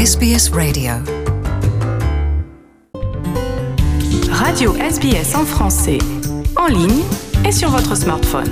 SBS Radio. Radio SBS en français, en ligne et sur votre smartphone.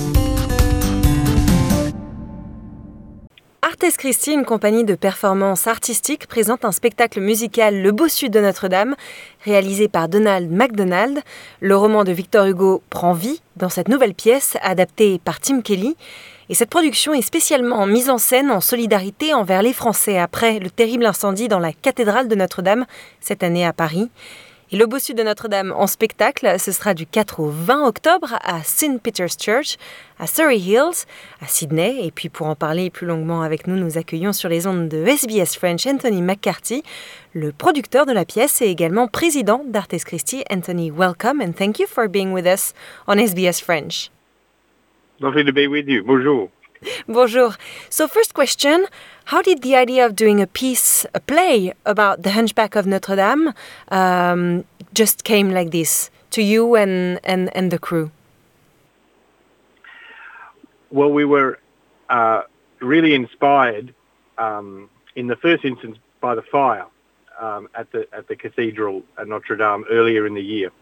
Artes Christi, une compagnie de performance artistique, présente un spectacle musical Le Bossu de Notre-Dame, réalisé par Donald MacDonald. Le roman de Victor Hugo prend vie dans cette nouvelle pièce, adaptée par Tim Kelly. Et cette production est spécialement mise en scène en solidarité envers les Français après le terrible incendie dans la cathédrale de Notre-Dame, cette année à Paris. Et Le Bossu de Notre-Dame en spectacle, ce sera du 4 au 20 octobre à St. Peter's Church, à Surrey Hills, à Sydney. Et puis pour en parler plus longuement avec nous, nous accueillons sur les ondes de SBS French Anthony McCarthy, le producteur de la pièce et également président d'Artes Christi. Anthony, welcome and thank you for being with us on SBS French. Lovely to be with you. Bonjour. Bonjour. So first question, how did the idea of doing a play about the Hunchback of Notre Dame just came like this to you and the crew? Well, we were really inspired in the first instance by the fire at the cathedral at Notre Dame earlier in the year.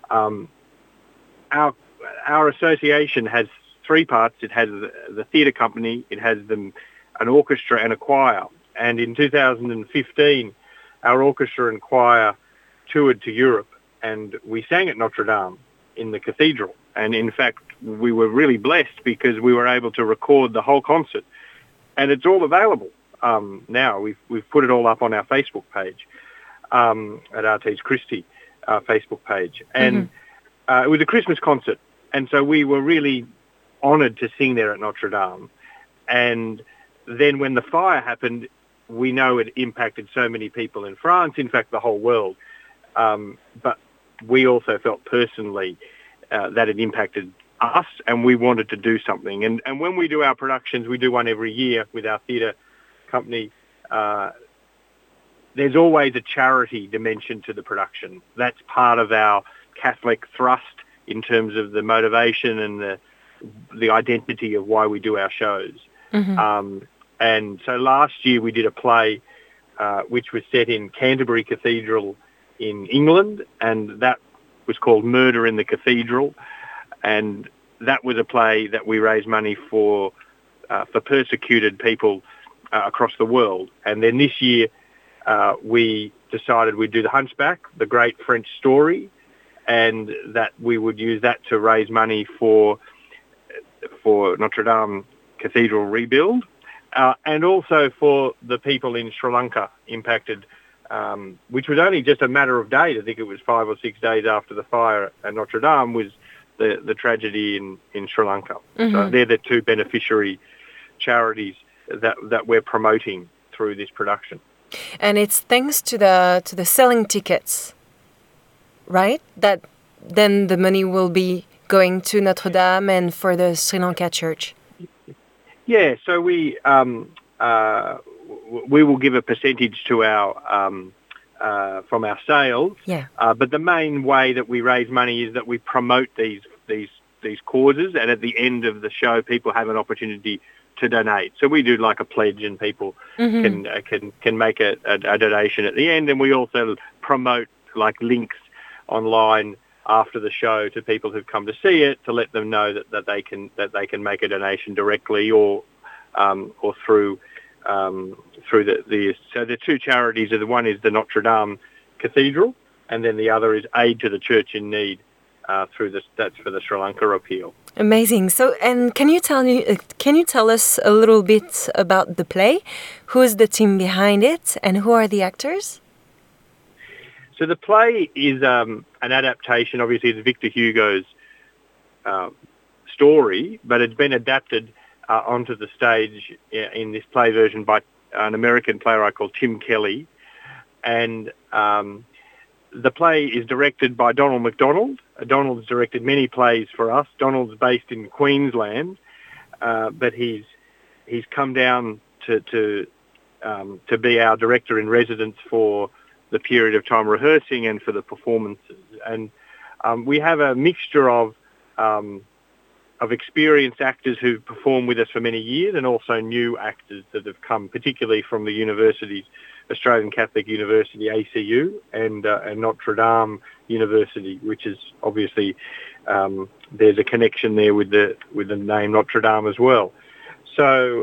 Our association has three parts. It has the theatre company, it has an orchestra and a choir. And in 2015, our orchestra and choir toured to Europe and we sang at Notre Dame in the cathedral. And in fact, we were really blessed because we were able to record the whole concert. And it's all available now. We've put it all up on our Facebook page, at Artes Christi Facebook page. And it was a Christmas concert. And so we were really honoured to sing there at Notre Dame. And then when the fire happened, we know it impacted so many people in France, in fact the whole world. But we also felt personally that it impacted us and we wanted to do something. And when we do our productions, we do one every year with our theatre company, there's always a charity dimension to the production. That's part of our Catholic thrust in terms of the motivation and the identity of why we do our shows. And so last year we did a play which was set in Canterbury Cathedral in England, and that was called Murder in the Cathedral. And that was a play that we raised money for persecuted people across the world. And then this year we decided we'd do The Hunchback, the great French story, and that we would use that to raise money for Notre Dame Cathedral rebuild, and also for the people in Sri Lanka impacted, which was only just a matter of days. I think it was 5 or 6 days after the fire at Notre Dame was the tragedy in Sri Lanka. So they're the two beneficiary charities that we're promoting through this production. And it's thanks to the selling tickets, right? That then the money will be going to Notre Dame and for the Sri Lanka Church. Yeah, so we will give a percentage to our from our sales. Yeah. But the main way that we raise money is that we promote these causes, and at the end of the show, people have an opportunity to donate. So we do like a pledge, and people can make a donation at the end, and we also promote like links online after the show to people who've come to see it to let them know that they can make a donation directly or through the so the two charities are the one is the Notre Dame Cathedral and then the other is Aid to the Church in Need that's for the Sri Lanka appeal. Amazing. So, and can you tell us a little bit about the play? Who is the team behind it and who are the actors? So the play is an adaptation, obviously, of Victor Hugo's story, but it's been adapted onto the stage in this play version by an American playwright called Tim Kelly. And the play is directed by Donald MacDonald. Donald's directed many plays for us. Donald's based in Queensland, but he's come down to be our director in residence for the period of time rehearsing and for the performances. And we have a mixture of of experienced actors who've performed with us for many years, and also new actors that have come, particularly from the universities, Australian Catholic University, ACU, and Notre Dame University, which is obviously there's a connection there with the name Notre Dame as well. So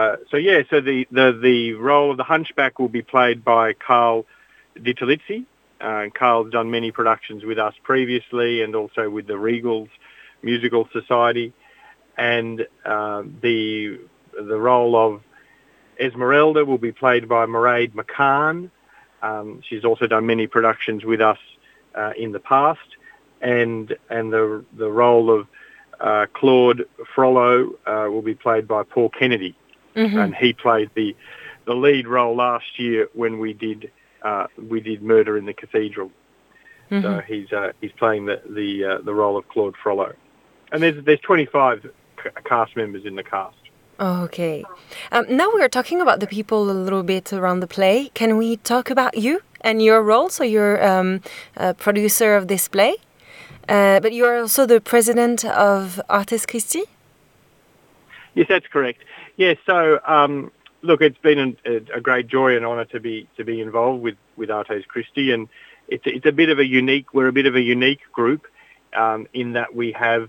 the role of the Hunchback will be played by Carl Ditalizzi. Carl's done many productions with us previously, and also with the Regals Musical Society, and the role of Esmeralda will be played by Mairead McCann. She's also done many productions with us in the past, and the role of Claude Frollo will be played by Paul Kennedy, and he played the lead role last year when we did Murder in the Cathedral. So he's playing the role of Claude Frollo, and there's 25 cast members in the cast. Okay. Now we're talking about the people a little bit around the play. Can we talk about you and your role? So you're a producer of this play, but you're also the president of Artes Christi? Yes, that's correct. Yes, so look, it's been a great joy and honour to be involved with Artes Christi, and we're a bit of a unique group in that we have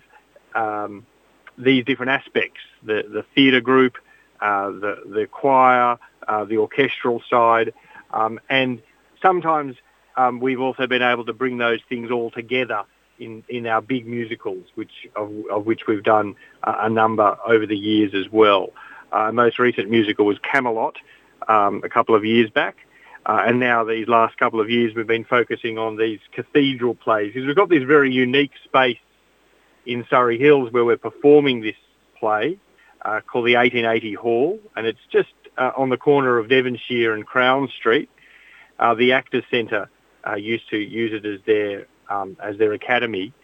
these different aspects: the theatre group, the choir, the orchestral side, and sometimes we've also been able to bring those things all together in our big musicals, of which we've done a number over the years as well. Most recent musical was Camelot a couple of years back, and now these last couple of years we've been focusing on these cathedral plays, because we've got this very unique space in Surrey Hills where we're performing this play called the 1880 Hall, and it's just on the corner of Devonshire and Crown Street. The Actors Centre used to use it as their academy,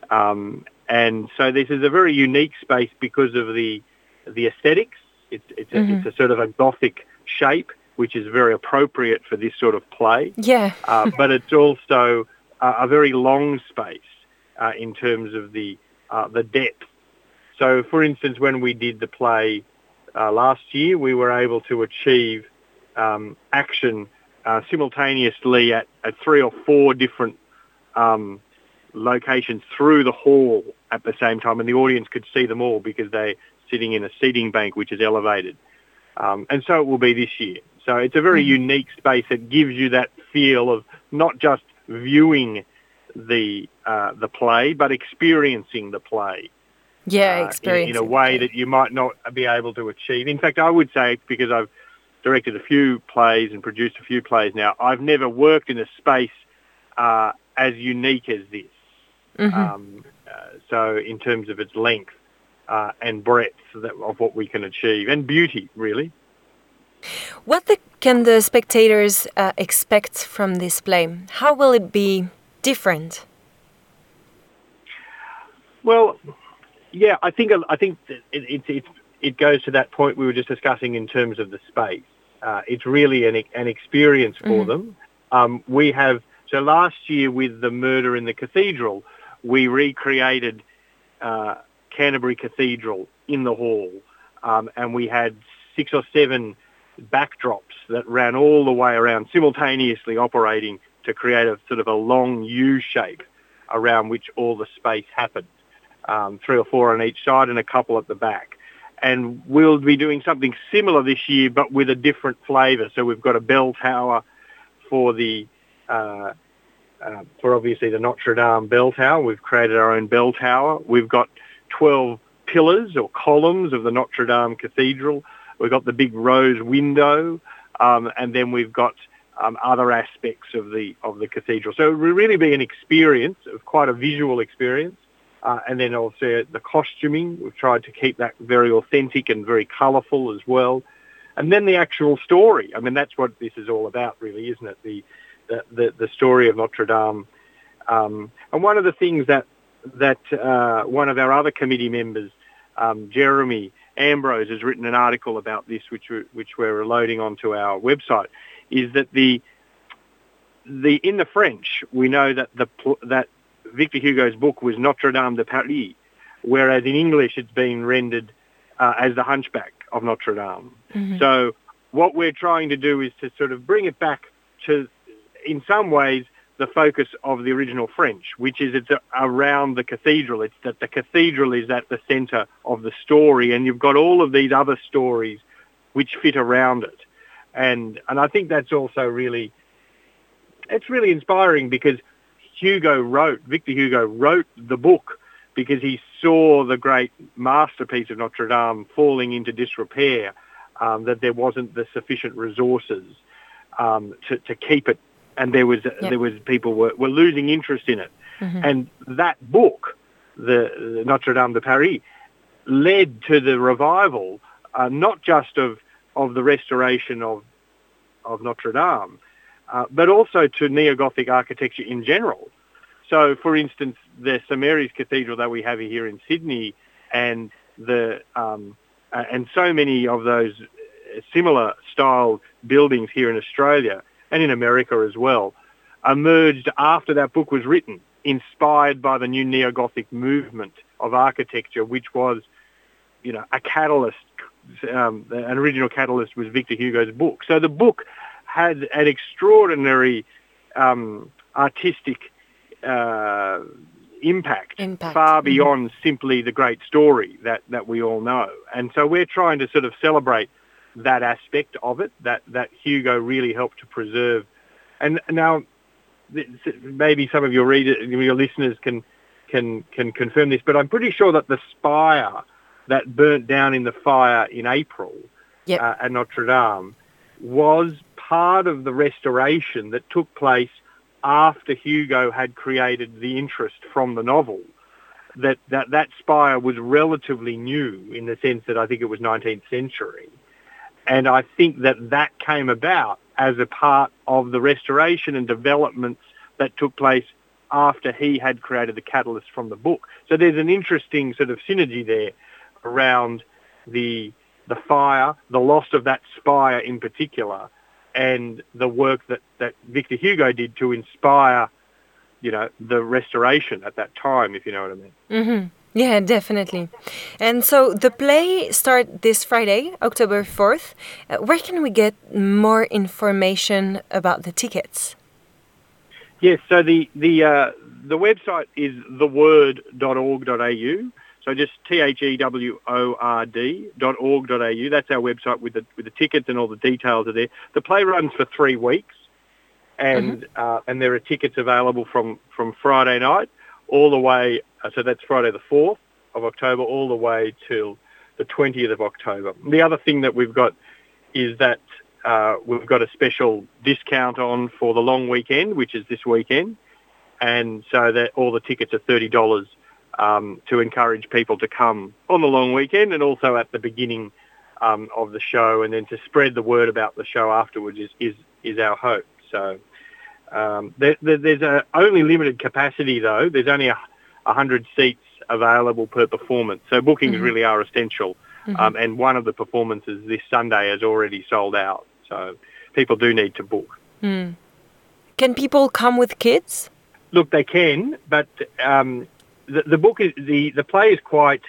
and so this is a very unique space because of the aesthetics. It's a sort of a Gothic shape, which is very appropriate for this sort of play. Yeah. But it's also a very long space in terms of the depth. So, for instance, when we did the play last year, we were able to achieve action simultaneously at 3 or 4 different locations through the hall at the same time, and the audience could see them all because they're sitting in a seating bank which is elevated. And so it will be this year. So it's a very unique space that gives you that feel of not just viewing the play, but experiencing the play. Yeah, experiencing in a way that you might not be able to achieve. In fact, I would say, because I've directed a few plays and produced a few plays now, I've never worked in a space as unique as this. So in terms of its length and breadth of what we can achieve, and beauty, really. What can the spectators expect from this play? How will it be different? Well, yeah, I think it goes to that point we were just discussing in terms of the space. It's really an experience for them. So last year with the Murder in the Cathedral, we recreated Canterbury Cathedral in the hall, and we had 6 or 7 backdrops that ran all the way around, simultaneously operating to create a sort of a long U shape around which all the space happened. 3 or 4 on each side and a couple at the back. And we'll be doing something similar this year, but with a different flavour. So we've got a bell tower for obviously the Notre Dame bell tower. We've created our own bell tower. We've got 12 pillars or columns of the Notre Dame Cathedral. We've got the big rose window, and then we've got other aspects of the cathedral. So it will really be an experience, quite a visual experience. And then also the costuming, we've tried to keep that very authentic and very colourful as well. And then the actual story. I mean, that's what this is all about, really, isn't it? The story of Notre Dame. And one of the things that one of our other committee members, Jeremy Ambrose, has written an article about this, which we're loading onto our website, is that in the French, we know that that Victor Hugo's book was Notre Dame de Paris, whereas in English it's been rendered as The Hunchback of Notre Dame. Mm-hmm. So what we're trying to do is to sort of bring it back to, in some ways, the focus of the original French, which is it's around the cathedral. It's that the cathedral is at the centre of the story, and you've got all of these other stories which fit around it. And I think that's also really, it's really inspiring because Victor Hugo wrote the book because he saw the great masterpiece of Notre Dame falling into disrepair, that there wasn't the sufficient resources to keep it, and there was people were losing interest in it. Mm-hmm. And that book, the Notre Dame de Paris, led to the revival, not just of the restoration of Notre Dame, but also to neo-Gothic architecture in general. So, for instance, the St Mary's Cathedral that we have here in Sydney, and and so many of those similar style buildings here in Australia and in America as well, emerged after that book was written, inspired by the new neo-Gothic movement of architecture, which was, a catalyst. An original catalyst was Victor Hugo's book. So the book had an extraordinary artistic impact far beyond simply the great story that we all know. And so we're trying to sort of celebrate that aspect of it, that Hugo really helped to preserve. And now maybe some of your listeners can confirm this, but I'm pretty sure that the spire that burnt down in the fire in April at Notre Dame was part of the restoration that took place after Hugo had created the interest from the novel. That spire was relatively new in the sense that I think it was 19th century. And I think that came about as a part of the restoration and developments that took place after he had created the catalyst from the book. So there's an interesting sort of synergy there around the fire, the loss of that spire in particular, and the work that Victor Hugo did to inspire, the restoration at that time, if you know what I mean. Mm-hmm. Yeah, definitely. And so the play starts this Friday, October 4th. Where can we get more information about the tickets? Yes, so the website is theword.org.au. So just theword.org.au. That's our website with the tickets, and all the details are there. The play runs for 3 weeks, and there are tickets available from Friday night all the way. So that's Friday the 4th of October all the way till the 20th of October. The other thing that we've got is that we've got a special discount on for the long weekend, which is this weekend, and so that all the tickets are $30 to encourage people to come on the long weekend, and also at the beginning of the show, and then to spread the word about the show afterwards is our hope. So there's only limited capacity though. There's only 100 seats available per performance, so bookings really are essential. And one of the performances this Sunday is already sold out, so people do need to book. Can people come with kids? Look, they can, but the book is the play is quite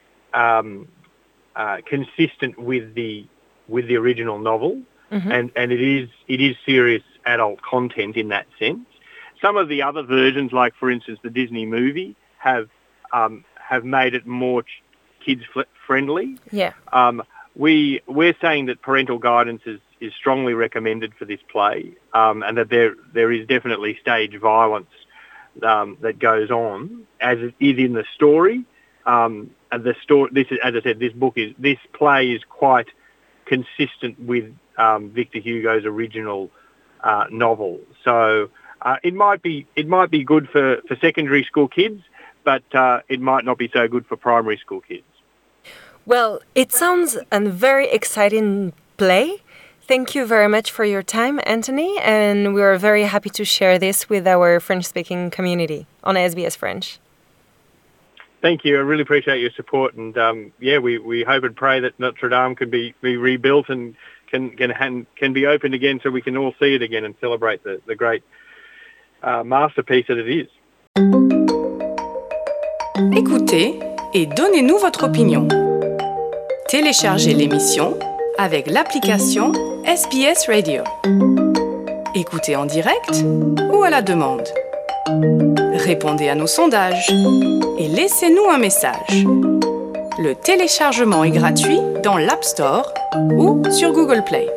consistent with the original novel, and it is serious adult content in that sense. Some of the other versions, like for instance the Disney movie, have made it more kids friendly. Yeah. We're saying that parental guidance is strongly recommended for this play, and that there is definitely stage violence that goes on, as it is in the story. And the story, this is, as I said, this play is quite consistent with Victor Hugo's original novel. So it might be good for secondary school kids, but it might not be so good for primary school kids. Well, it sounds a very exciting play. Thank you very much for your time, Anthony, and we are very happy to share this with our French-speaking community on SBS French. Thank you. I really appreciate your support, and we hope and pray that Notre Dame can be rebuilt and can be opened again, so we can all see it again and celebrate the great masterpiece that it is. Écoutez et donnez-nous votre opinion. Téléchargez l'émission avec l'application SBS Radio. Écoutez en direct ou à la demande. Répondez à nos sondages et laissez-nous un message. Le téléchargement est gratuit dans l'App Store ou sur Google Play.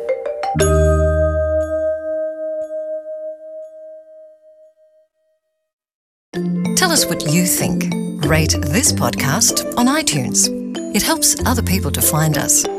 Tell us what you think. Rate this podcast on iTunes. It helps other people to find us.